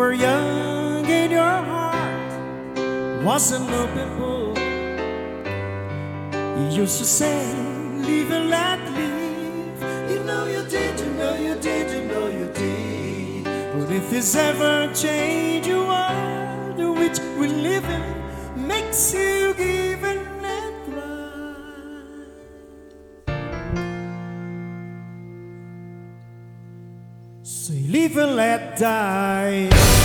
were young and your heart was an open book, you used to say, live and let live. You know you did, you know you did, you know you did. But if this ever change your world in which we live in makes you give and say live and let die.